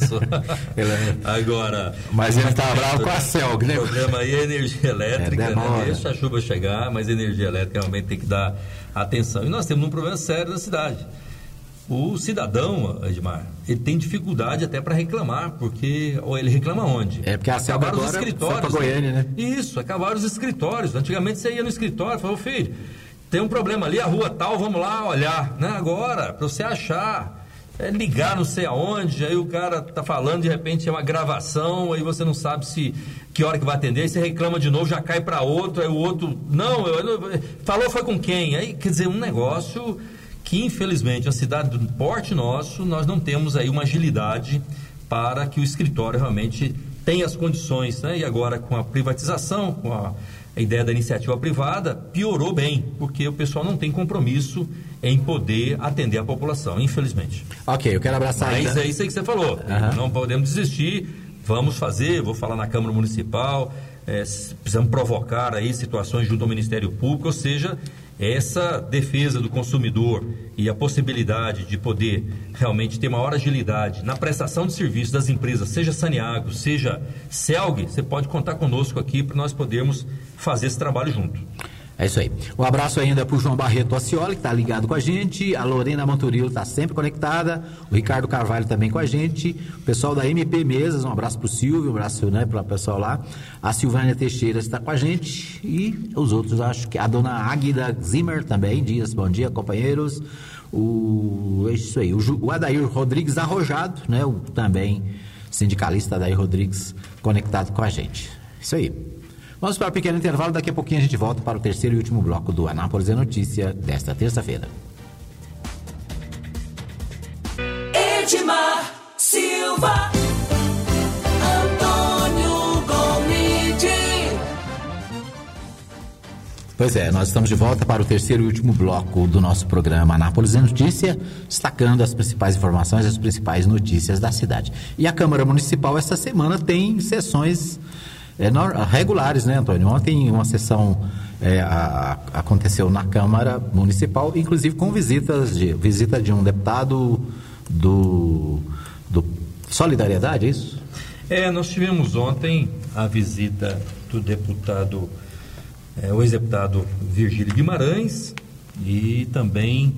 Né? Agora... Mas ele tá bravo com a Celg, né? O problema aí é a energia elétrica, é, né? Deixa a chuva chegar, mas a energia elétrica realmente tem que dar atenção. E nós temos um problema sério na cidade. O cidadão, Edmar, ele tem dificuldade até para reclamar, porque ou ele reclama onde? É porque a Celg agora os escritórios, foi para Goiânia, né? Isso, acabaram os escritórios. Antigamente você ia no escritório e falou, filho, tem um problema ali, a rua tal, vamos lá olhar. Né? Agora, para você achar, é ligar não sei aonde, aí o cara tá falando, de repente é uma gravação, aí você não sabe se que hora que vai atender, aí você reclama de novo, já cai para outro, aí o outro, não, eu, eu, falou foi com quem? Aí, quer dizer, um negócio que infelizmente a cidade do porte nosso, nós não temos aí uma agilidade para que o escritório realmente tenha as condições, né? E agora com a privatização, com a A ideia da iniciativa privada piorou bem, porque o pessoal não tem compromisso em poder atender a população, infelizmente. Ok, eu quero abraçar... Mas ainda. é isso aí que você falou, Uhum. Não podemos desistir, vamos fazer, vou falar na Câmara Municipal, é, precisamos provocar aí situações junto ao Ministério Público, ou seja, essa defesa do consumidor e a possibilidade de poder realmente ter maior agilidade na prestação de serviços das empresas, seja Saniago, seja Celg, você pode contar conosco aqui para nós podermos fazer esse trabalho junto. É isso aí. Um abraço ainda para o João Barreto Acioli, que está ligado com a gente. A Lorena Monturilo está sempre conectada. O Ricardo Carvalho também com a gente. O pessoal da M P Mesas, um abraço para o Silvio, um abraço, né, para o pessoal lá. A Silvânia Teixeira está com a gente. E os outros, acho que a dona Águida Zimmer também. Dias, bom dia, companheiros. O, é isso aí. O, o Adair Rodrigues Arrojado, né, o também sindicalista Adair Rodrigues, conectado com a gente. Isso aí. Vamos para um pequeno intervalo, daqui a pouquinho a gente volta para o terceiro e último bloco do Anápolis é Notícia desta terça-feira. Edmar Silva, Antônio Gomide. Pois é, nós estamos de volta para o terceiro e último bloco do nosso programa Anápolis é Notícia, destacando as principais informações, as principais notícias da cidade. E a Câmara Municipal essa semana tem sessões É, regulares, né, Antônio? Ontem uma sessão é, a, a, aconteceu na Câmara Municipal, inclusive com visitas de, visita de um deputado do, do Solidariedade, é isso? É, nós tivemos ontem a visita do deputado, é, o ex-deputado Virgílio Guimarães e também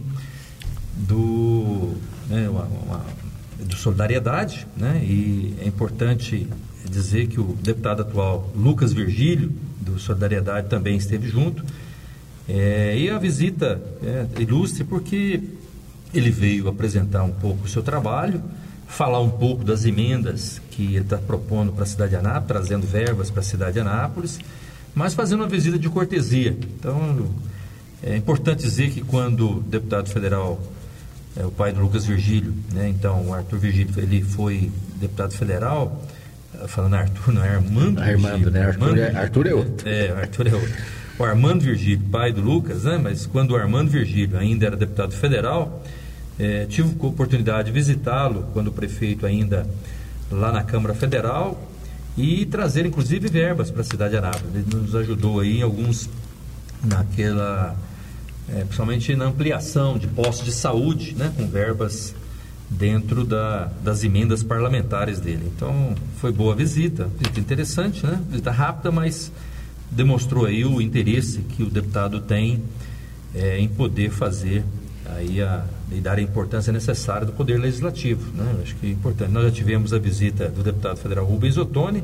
do, né, uma, uma, do Solidariedade, né? E é importante dizer que o deputado atual Lucas Virgílio, do Solidariedade, também esteve junto. É, e a visita é ilustre porque ele veio apresentar um pouco o seu trabalho, falar um pouco das emendas que ele está propondo para a cidade de Anápolis, trazendo verbas para a cidade de Anápolis, mas fazendo uma visita de cortesia. Então, é importante dizer que quando o deputado federal, é, o pai do Lucas Virgílio, né, então o Arthur Virgílio, ele foi deputado federal, falando Arthur, não é Armando Armando, Virgílio, né? Arthur, Armando, é, Arthur é outro. É, Arthur é outro. O Armando Virgílio, pai do Lucas, né? Mas quando o Armando Virgílio ainda era deputado federal, é, tive a oportunidade de visitá-lo quando o prefeito ainda lá na Câmara Federal e trazer inclusive verbas para a cidade de Anápolis. Ele nos ajudou aí em alguns, naquela, é, principalmente na ampliação de postos de saúde, né? Com verbas dentro da, das emendas parlamentares dele. Então, foi boa a visita, visita interessante, né? Visita rápida, mas demonstrou aí o interesse que o deputado tem é, em poder fazer aí a, e dar a importância necessária do Poder Legislativo, né? Acho que é importante. Nós já tivemos a visita do deputado federal Rubens Ottoni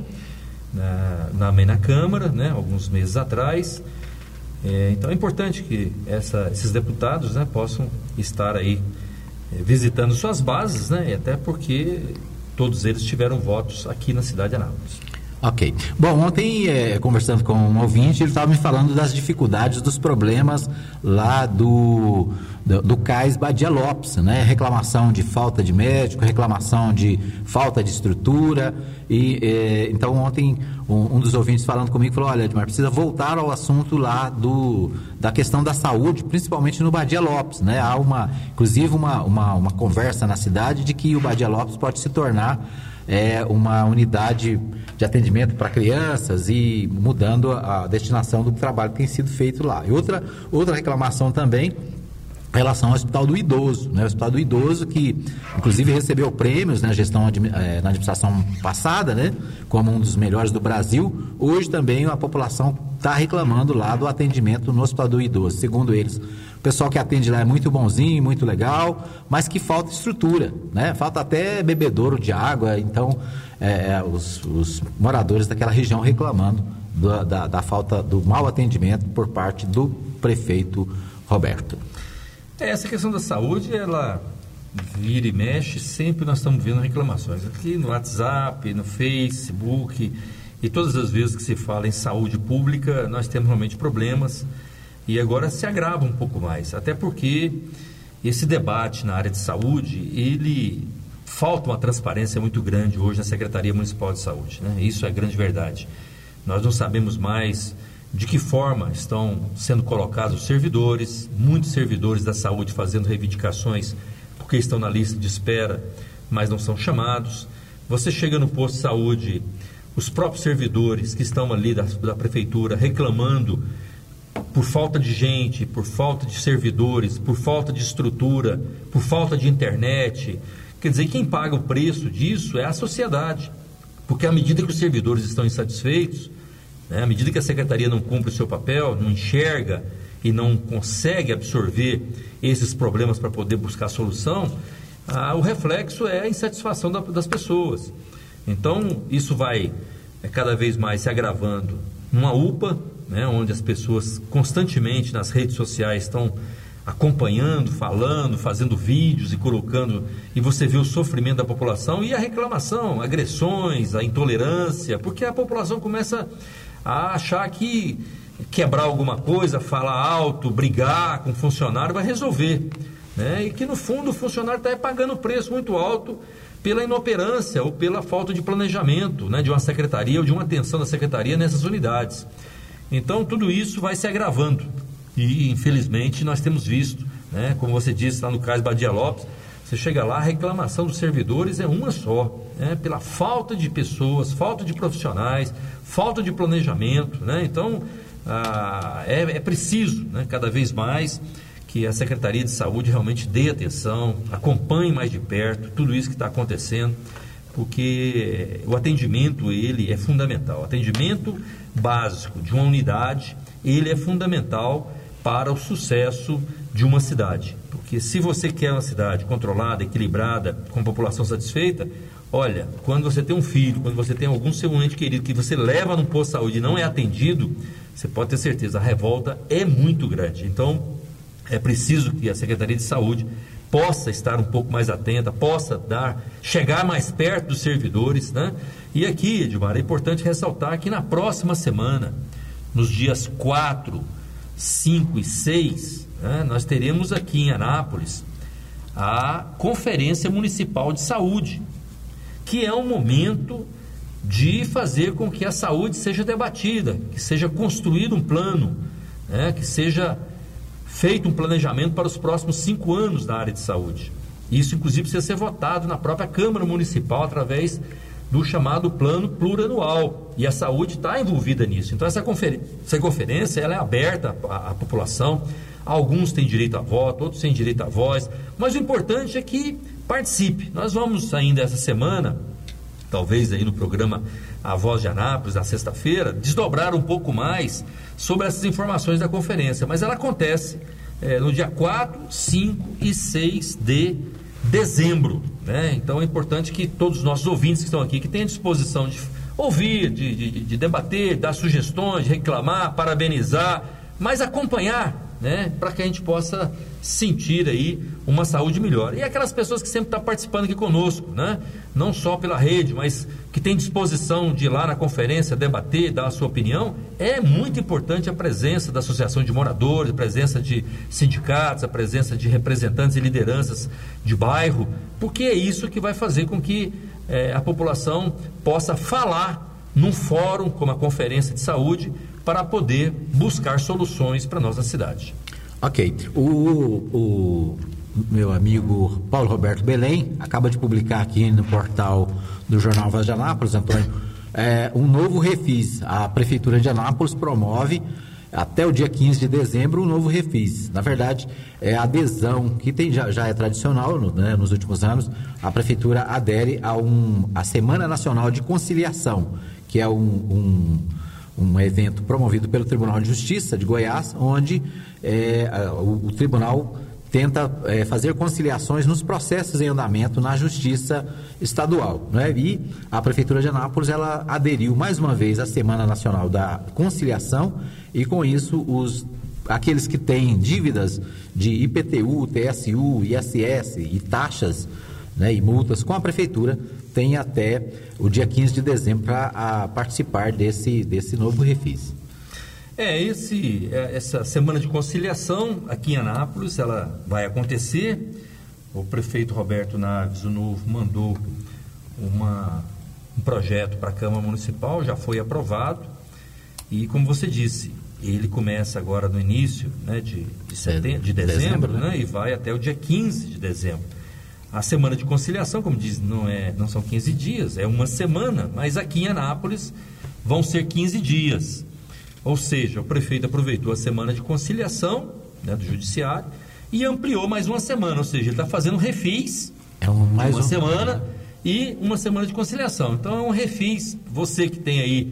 na, na, na Câmara, né? Alguns meses atrás. É, então, é importante que essa, esses deputados, né, possam estar aí visitando suas bases, né? E até porque todos eles tiveram votos aqui na cidade de Anápolis. Ok. Bom, ontem, é, conversando com um ouvinte, ele estava me falando das dificuldades, dos problemas lá do, do, do Cais Badia Lopes, né? Reclamação de falta de médico, reclamação de falta de estrutura. E, é, então, ontem, um, um dos ouvintes falando comigo falou, olha, Edmar, precisa voltar ao assunto lá do, da questão da saúde, principalmente no Badia Lopes, né? Há uma, inclusive, uma, uma, uma conversa na cidade de que o Badia Lopes pode se tornar é, uma unidade de atendimento para crianças e mudando a destinação do trabalho que tem sido feito lá. E outra, outra reclamação também em relação ao Hospital do Idoso, né? O Hospital do Idoso que, inclusive, recebeu prêmios na gestão, é, na administração passada, né? Como um dos melhores do Brasil. Hoje também a população está reclamando lá do atendimento no Hospital do Idoso. Segundo eles, o pessoal que atende lá é muito bonzinho, muito legal, mas que falta estrutura, né? Falta até bebedouro de água. Então, é, os, os moradores daquela região reclamando da, da, da falta do mau atendimento por parte do prefeito Roberto. Essa questão da saúde, ela vira e mexe, sempre nós estamos vendo reclamações. Aqui no WhatsApp, no Facebook, e todas as vezes que se fala em saúde pública, nós temos realmente problemas, e agora se agrava um pouco mais, até porque esse debate na área de saúde, ele falta uma transparência muito grande hoje na Secretaria Municipal de Saúde, né? Isso é a grande verdade. Nós não sabemos mais de que forma estão sendo colocados os servidores, muitos servidores da saúde fazendo reivindicações porque estão na lista de espera, mas não são chamados. Você chega no posto de saúde, os próprios servidores que estão ali da, da prefeitura reclamando por falta de gente, por falta de servidores, por falta de estrutura, por falta de internet. Quer dizer, quem paga o preço disso é a sociedade, porque à medida que os servidores estão insatisfeitos, né? À medida que a secretaria não cumpre o seu papel, não enxerga e não consegue absorver esses problemas para poder buscar solução, ah, o reflexo é a insatisfação da, das pessoas. Então, isso vai é, cada vez mais se agravando numa U P A, né, onde as pessoas constantemente nas redes sociais estão acompanhando, falando, fazendo vídeos e colocando, e você vê o sofrimento da população e a reclamação, agressões, a intolerância, porque a população começa a achar que quebrar alguma coisa, falar alto, brigar com o funcionário vai resolver, né? E que no fundo o funcionário está pagando preço muito alto pela inoperância ou pela falta de planejamento, né, de uma secretaria ou de uma atenção da secretaria nessas unidades. Então tudo isso vai se agravando e infelizmente nós temos visto, né, como você disse lá no Cais Badia Lopes, você chega lá, a reclamação dos servidores é uma só, né, pela falta de pessoas, falta de profissionais, falta de planejamento, né? Então ah, é, é preciso, né, cada vez mais que a Secretaria de Saúde realmente dê atenção, acompanhe mais de perto tudo isso que está acontecendo, porque o atendimento, ele é fundamental. O atendimento básico de uma unidade, ele é fundamental para o sucesso de uma cidade. Porque se você quer uma cidade controlada, equilibrada, com população satisfeita, olha, quando você tem um filho, quando você tem algum seu ente querido que você leva num posto de saúde e não é atendido, você pode ter certeza, a revolta é muito grande. Então, é preciso que a Secretaria de Saúde possa estar um pouco mais atenta, possa dar, chegar mais perto dos servidores, né? E aqui, Edmar, é importante ressaltar que na próxima semana, nos dias quatro, cinco e seis, né, nós teremos aqui em Anápolis a Conferência Municipal de Saúde, que é um momento de fazer com que a saúde seja debatida, que seja construído um plano, né, que seja feito um planejamento para os próximos cinco anos na área de saúde. Isso, inclusive, precisa ser votado na própria Câmara Municipal através do chamado Plano Plurianual. E a saúde está envolvida nisso. Então, essa, confer... essa conferência ela é aberta à, à população. Alguns têm direito a voto, outros têm direito a voz. Mas o importante é que participe. Nós vamos ainda essa semana, talvez aí no programa A Voz de Anápolis, na sexta-feira, desdobrar um pouco mais sobre essas informações da conferência, mas ela acontece é, no dia quatro, cinco e seis de dezembro, né? Então é importante que todos os nossos ouvintes que estão aqui, que têm disposição de ouvir, de, de, de debater, dar sugestões, de reclamar, parabenizar, mas acompanhar, né, para que a gente possa sentir aí uma saúde melhor. E aquelas pessoas que sempre estão participando aqui conosco, né, não só pela rede, mas que tem disposição de ir lá na conferência, debater, dar a sua opinião, é muito importante a presença da Associação de Moradores, a presença de sindicatos, a presença de representantes e lideranças de bairro, porque é isso que vai fazer com que eh, a população possa falar num fórum como a Conferência de Saúde, para poder buscar soluções para a nossa cidade. Ok. O, o meu amigo Paulo Roberto Belém acaba de publicar aqui no portal do Jornal Voz de Anápolis, Antônio, é, um novo refis. A Prefeitura de Anápolis promove até o dia quinze de dezembro um novo refis. Na verdade, é a adesão que tem, já, já é tradicional, né, nos últimos anos, a Prefeitura adere a, um, a Semana Nacional de Conciliação, que é um... um um evento promovido pelo Tribunal de Justiça de Goiás, onde é, o, o tribunal tenta é, fazer conciliações nos processos em andamento na Justiça Estadual, né? E a Prefeitura de Anápolis, ela aderiu mais uma vez à Semana Nacional da Conciliação e com isso os, aqueles que têm dívidas de I P T U, T S U, I S S e taxas, né, e multas com a Prefeitura, tem até o dia quinze de dezembro para participar desse, desse novo refis. É, esse, essa semana de conciliação aqui em Anápolis, ela vai acontecer. O prefeito Roberto Naves, o novo, mandou uma, um projeto para a Câmara Municipal, já foi aprovado. E como você disse, ele começa agora no início, né, de, de, setembro, de dezembro, dezembro né? Né, e vai até o dia quinze de dezembro. A semana de conciliação, como diz, não, é, não são quinze dias, é uma semana, mas aqui em Anápolis vão ser quinze dias. Ou seja, o prefeito aproveitou a semana de conciliação, né, do judiciário e ampliou mais uma semana, ou seja, ele está fazendo refis, é um, mais uma um... semana e uma semana de conciliação. Então é um refis, você que tem aí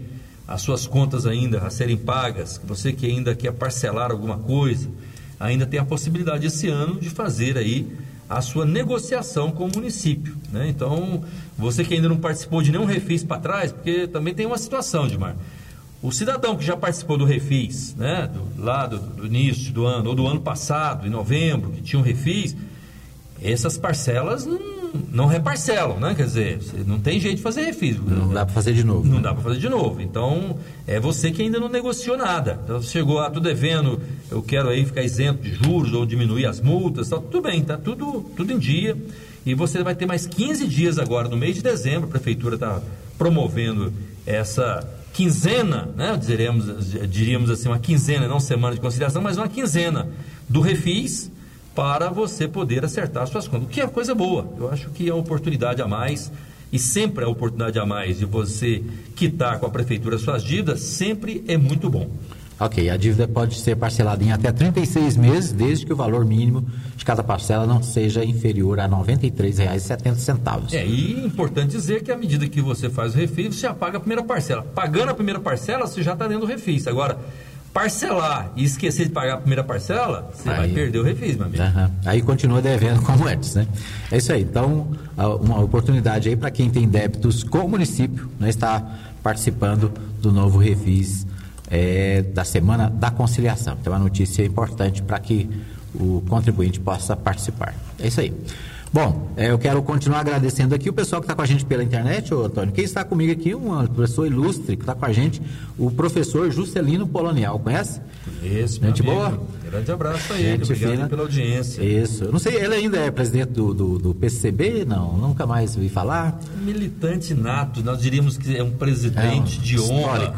as suas contas ainda a serem pagas, você que ainda quer parcelar alguma coisa, ainda tem a possibilidade esse ano de fazer aí a sua negociação com o município, né? Então, você que ainda não participou de nenhum refis para trás, porque também tem uma situação, Edmar. O cidadão que já participou do refis, né, do, lá do, do início do ano, ou do ano passado, em novembro, que tinha um refis, essas parcelas não, não reparcelam, né? Quer dizer, não tem jeito de fazer refis. Não dá para fazer de novo. Não né? dá para fazer de novo. Então, é você que ainda não negociou nada. Então, você chegou lá, tô devendo, eu quero aí ficar isento de juros ou diminuir as multas, tá tudo bem, tá tudo, tudo em dia. E você vai ter mais quinze dias agora, no mês de dezembro, a Prefeitura está promovendo essa quinzena, né? Diremos, diríamos assim, uma quinzena, não semana de conciliação, mas uma quinzena do refis, para você poder acertar suas contas, o que é coisa boa. Eu acho que é uma oportunidade a mais, e sempre a oportunidade a mais de você quitar com a Prefeitura suas dívidas, sempre é muito bom. Ok, a dívida pode ser parcelada em até trinta e seis meses, desde que o valor mínimo de cada parcela não seja inferior a noventa e três reais e setenta centavos. É, e é importante dizer que à medida que você faz o refis, você já paga a primeira parcela. Pagando a primeira parcela, você já está dentro do refis. Agora, parcelar e esquecer de pagar a primeira parcela, você aí vai perder o refis, meu amigo. Uh-huh. Aí continua devendo como antes, né? É isso aí. Então, uma oportunidade aí para quem tem débitos com o município, né, está participando do novo refis é, da Semana da Conciliação. Então, é uma notícia importante para que o contribuinte possa participar. É isso aí. Bom, é, eu quero continuar agradecendo aqui o pessoal que está com a gente pela internet, ô Antônio. Quem está comigo aqui, um professor ilustre que está com a gente, o professor Juscelino Polonial, conhece? Isso, gente meu boa? amigo. Grande abraço a ele, gente obrigado fina. pela audiência. Isso, eu não sei, ele ainda é presidente do, do, do P C B? Não, nunca mais ouvi falar. Militante nato, nós diríamos que é um presidente é um de honra.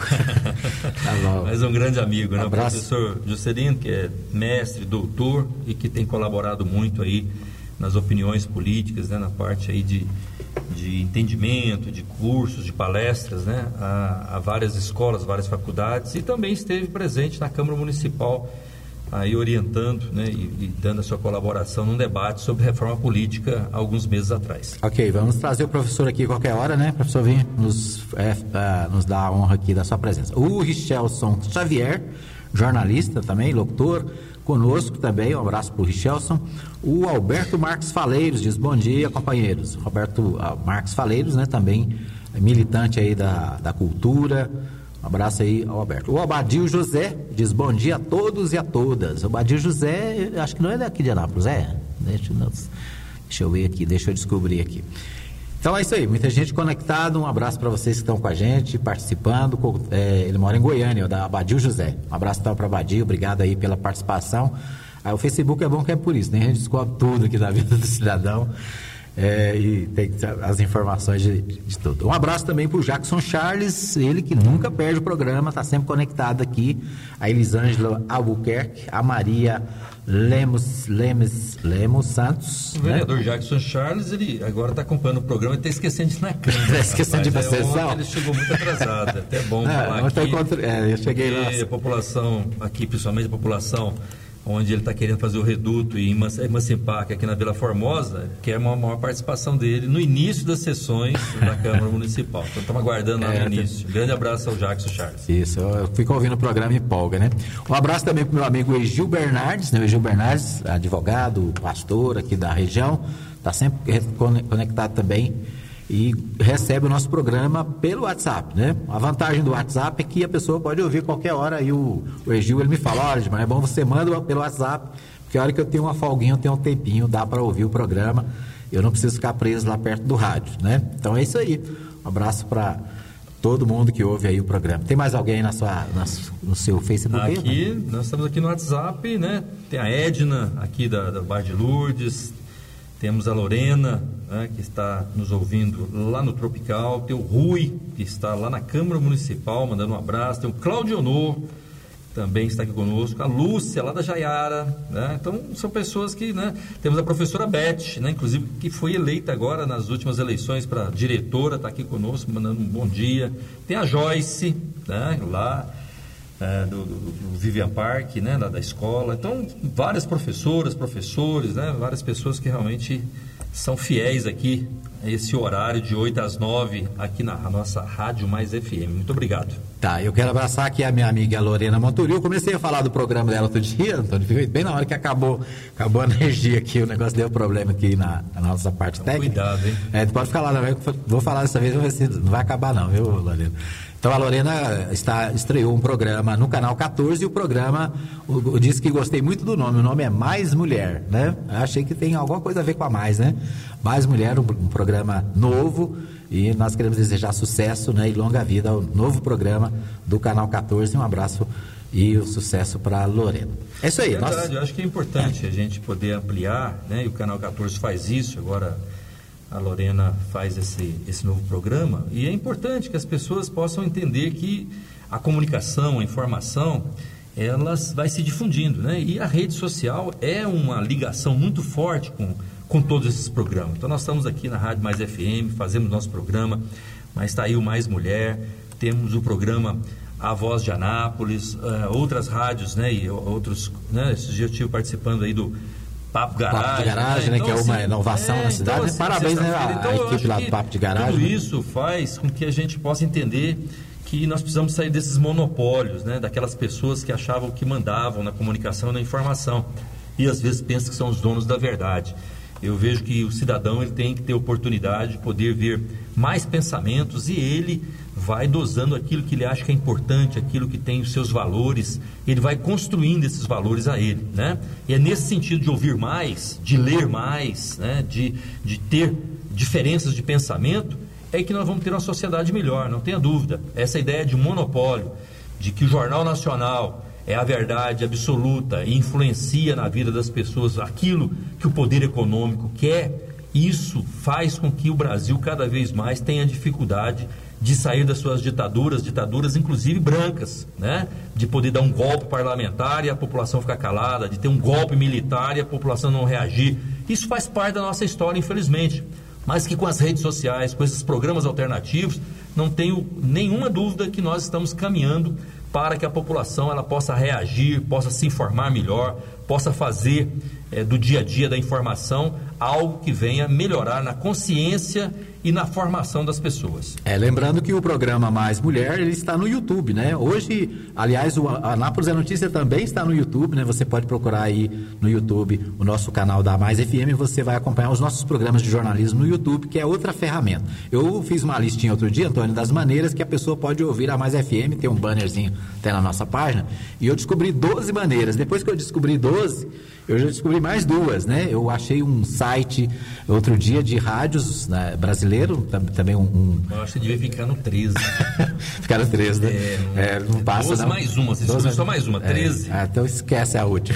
Tá mas é um grande amigo, né? Um o professor Juscelino, que é mestre, doutor e que tem colaborado muito aí nas opiniões políticas, né, na parte aí de, de entendimento, de cursos, de palestras, né, a, a várias escolas, várias faculdades, e também esteve presente na Câmara Municipal, aí orientando, né, e, e dando a sua colaboração num debate sobre reforma política há alguns meses atrás. Ok, vamos trazer o professor aqui qualquer hora, né, professor, vem nos, é, uh, nos dar a honra aqui da sua presença. O Richelson Xavier, jornalista também, locutor, conosco também, um abraço para o Richelson. O Alberto Marques Faleiros diz, bom dia, companheiros. Roberto uh, Marques Faleiros, né, também militante aí da, da cultura. Um abraço aí ao Alberto. O Abadio José diz, bom dia a todos e a todas. O Abadio José, acho que não é daqui de Anápolis, é? Deixa, deixa eu ver aqui, deixa eu descobrir aqui. Então é isso aí, muita gente conectada, um abraço para vocês que estão com a gente, participando, é, ele mora em Goiânia, da Abadio José. Um abraço então para o Abadio, obrigado aí pela participação. Aí, o Facebook é bom que é por isso, né? A gente descobre tudo aqui da vida do cidadão, é, e tem as informações de, de tudo. Um abraço também para o Jackson Charles, ele que nunca perde o programa, está sempre conectado aqui, a Elisângela Albuquerque, a Maria Lemos, Lemos, Lemos Santos. O vereador, né? Jackson Charles, ele agora está acompanhando o programa e está esquecendo de ir na câmera. Está esquecendo de ir para a sessão? Ele chegou muito atrasado, é até bom Não, falar aqui. Encontro... É, eu cheguei lá. A população, aqui principalmente a população onde ele está querendo fazer o reduto e emancipar, que aqui na Vila Formosa, quer uma maior participação dele no início das sessões da Câmara Municipal. Então, estamos aguardando lá é, no início. Um grande abraço ao Jackson Charles. Isso, eu fico ouvindo o programa em empolga, né? Um abraço também para o meu amigo Egil Bernardes, né? O Egil Bernardes, advogado, pastor aqui da região, está sempre conectado também e recebe o nosso programa pelo WhatsApp, né? A vantagem do WhatsApp é que a pessoa pode ouvir qualquer hora, e o, o Egil, ele me fala, olha, mas é bom você manda pelo WhatsApp, porque a hora que eu tenho uma folguinha, eu tenho um tempinho, dá para ouvir o programa, eu não preciso ficar preso lá perto do rádio, né? Então é isso aí, um abraço para todo mundo que ouve aí o programa. Tem mais alguém na sua, na, no seu Facebook? Aqui, né? Nós estamos aqui no WhatsApp, né? Tem a Edna, aqui da, da Bar de Lourdes. Temos a Lorena, né, que está nos ouvindo lá no Tropical. Tem o Rui, que está lá na Câmara Municipal, mandando um abraço. Tem o Claudio Honor, também está aqui conosco. A Lúcia, lá da Jaiara. Né? Então, são pessoas que... Né, temos a professora Beth, né, inclusive, que foi eleita agora nas últimas eleições para diretora, está aqui conosco, mandando um bom dia. Tem a Joyce, né, lá... É, do, do, do Vivian Park, né, lá da escola. Então, várias professoras, professores, né, várias pessoas que realmente são fiéis aqui a esse horário de oito às nove aqui na nossa Rádio Mais F M. Muito obrigado. Tá, eu quero abraçar aqui a minha amiga Lorena Monturil. Eu comecei a falar do programa dela outro dia, Antônio, ficou bem na hora que acabou, acabou a energia aqui, o negócio deu problema aqui na, na nossa parte então, técnica. Cuidado, hein? É, pode ficar lá, não, vou falar dessa vez, vou ver se não vai acabar não, viu, Lorena? Então a Lorena está, estreou um programa no Canal quatorze e o programa, eu disse que gostei muito do nome, o nome é Mais Mulher, né? Eu achei que tem alguma coisa a ver com a Mais, né? Mais Mulher, um, um programa novo, e nós queremos desejar sucesso, né, e longa vida ao novo programa do Canal quatorze. Um abraço e o sucesso para a Lorena. É isso aí. É verdade, nós... eu acho que é importante a gente poder ampliar, né? E o Canal quatorze faz isso, agora a Lorena faz esse, esse novo programa. E é importante que as pessoas possam entender que a comunicação, a informação, elas vai se difundindo, né? E a rede social é uma ligação muito forte com com todos esses programas. Então nós estamos aqui na Rádio Mais F M, fazemos nosso programa, mas está aí o Mais Mulher, temos o programa A Voz de Anápolis, uh, outras rádios, né, e outros, né, esses dias eu estive participando aí do Papo Garagem. Papo de Garagem, né, então, que é uma assim, inovação é, na cidade. Então, assim, Parabéns, né, a, então, a equipe lá do Papo de Garagem. Tudo isso faz com que a gente possa entender que nós precisamos sair desses monopólios, né, daquelas pessoas que achavam que mandavam na comunicação e na informação, e às vezes pensam que são os donos da verdade. Eu vejo que o cidadão ele tem que ter oportunidade de poder ver mais pensamentos e ele vai dosando aquilo que ele acha que é importante, aquilo que tem os seus valores, ele vai construindo esses valores a ele, né? E é nesse sentido de ouvir mais, de ler mais, né? de, de ter diferenças de pensamento, é que nós vamos ter uma sociedade melhor, não tenha dúvida. Essa ideia de monopólio, de que o Jornal Nacional é a verdade absoluta e influencia na vida das pessoas aquilo que o poder econômico quer, isso faz com que o Brasil cada vez mais tenha dificuldade de sair das suas ditaduras, ditaduras inclusive brancas, né? De poder dar um golpe parlamentar e a população ficar calada, de ter um golpe militar e a população não reagir. Isso faz parte da nossa história, infelizmente. Mas que com as redes sociais, com esses programas alternativos, não tenho nenhuma dúvida que nós estamos caminhando para que a população ela possa reagir, possa se informar melhor, possa fazer é, do dia a dia da informação algo que venha melhorar na consciência e na formação das pessoas. É, lembrando que o programa Mais Mulher, ele está no YouTube, né? Hoje, aliás, o Anápolis é Notícia também está no YouTube, né? Você pode procurar aí no YouTube o nosso canal da Mais F M e você vai acompanhar os nossos programas de jornalismo no YouTube, que é outra ferramenta. Eu fiz uma listinha outro dia, Antônio, das maneiras que a pessoa pode ouvir a Mais F M, tem um bannerzinho até na nossa página, e eu descobri doze maneiras. Depois que eu descobri doze, eu já descobri mais duas, né? Eu achei um site outro dia de rádios, né, brasileiro, também um, um... Eu acho que devia ficar no treze. Ficar no treze, né? É, é, não passa, doze não. mais uma, você descobriu só mais uma, treze. É, então esquece a última.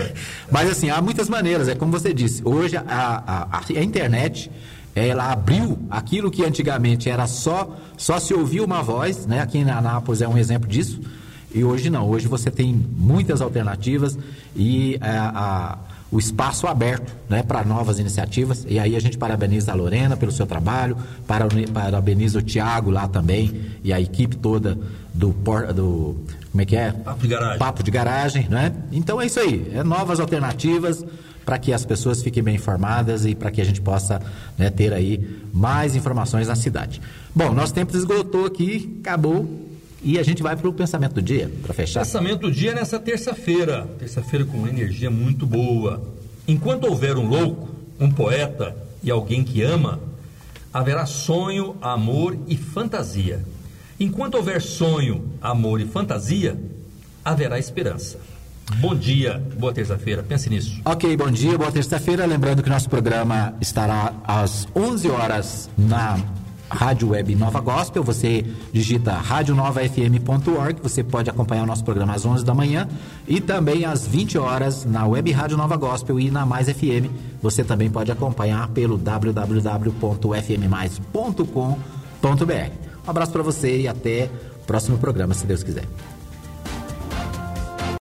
Mas assim, há muitas maneiras, é como você disse, hoje a, a, a, a internet, ela abriu aquilo que antigamente era só, só se ouvir uma voz, né? Aqui em Anápolis é um exemplo disso. E hoje não, hoje você tem muitas alternativas e a, a, o espaço aberto, né, para novas iniciativas. E aí a gente parabeniza a Lorena pelo seu trabalho, parabeniza o Tiago lá também e a equipe toda do, do como é que é? Papo de Garagem. Papo de Garagem, né? Então é isso aí, é novas alternativas para que as pessoas fiquem bem informadas e para que a gente possa, né, ter aí mais informações na cidade. Bom, nosso tempo esgotou aqui, acabou. E a gente vai para o pensamento do dia, para fechar. Pensamento do dia nessa terça-feira. Terça-feira com uma energia muito boa. Enquanto houver um louco, um poeta e alguém que ama, haverá sonho, amor e fantasia. Enquanto houver sonho, amor e fantasia, haverá esperança. Bom dia, boa terça-feira. Pense nisso. Ok, bom dia, boa terça-feira. Lembrando que nosso programa estará às onze horas na Rádio Web Nova Gospel. Você digita rádio nova f m ponto org, você pode acompanhar o nosso programa às onze da manhã e também às vinte horas na Web Rádio Nova Gospel e na Mais F M. Você também pode acompanhar pelo w w w ponto f m mais ponto com ponto b r. Um abraço para você e até o próximo programa, se Deus quiser.